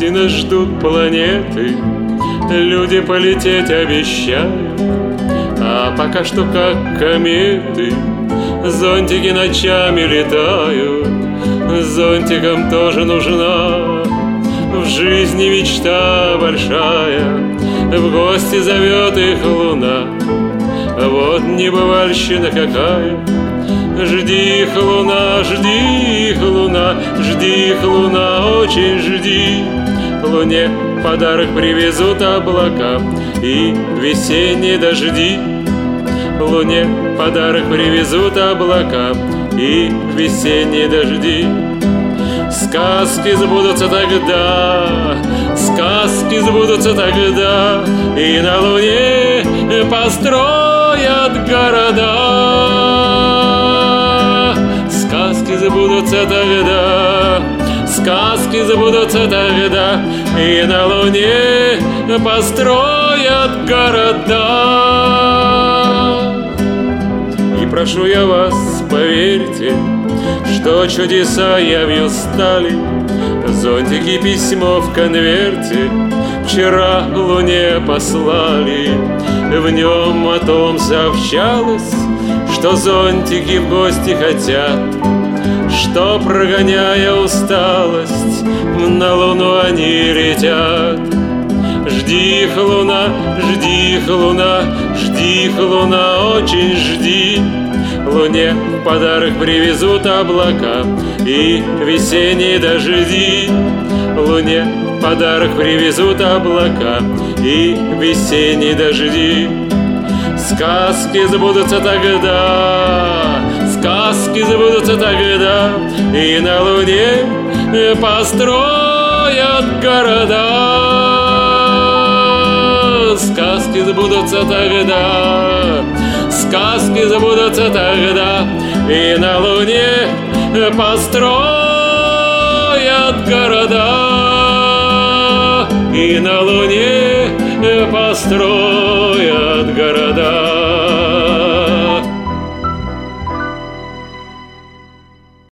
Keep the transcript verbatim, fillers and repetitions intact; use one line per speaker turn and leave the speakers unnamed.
гости нас ждут планеты, люди полететь обещают, а пока что как кометы зонтики ночами летают. Зонтиком тоже нужна в жизни мечта большая, в гости зовет их луна. Вот небывальщина какая. Жди их, луна, жди их, луна, жди их, луна, очень жди. Луне подарок привезут облака и весенние дожди. Луне подарок привезут облака и весенние дожди. Сказки сбудутся тогда, сказки сбудутся тогда, и на Луне построят города. Сказки сбудутся тогда, сказки сбудутся тогда, и на Луне построят города. И прошу я вас, поверьте, что чудеса явью стали. Зонтики письмо в конверте вчера Луне послали. В нем о том сообщалось, что зонтики в гости хотят, что, прогоняя усталость, на Луну они летят. Жди их, луна, жди их, луна, жди их, луна, очень жди. Луне в подарок привезут облака и весенние дожди. Луне в подарок привезут облака и весенние дожди. Сказки сбудутся тогда, сказки сбудутся тогда, и на Луне построят города. Сказки сбудутся тогда, сказки сбудутся тогда, и на Луне построят города. И на Луне построят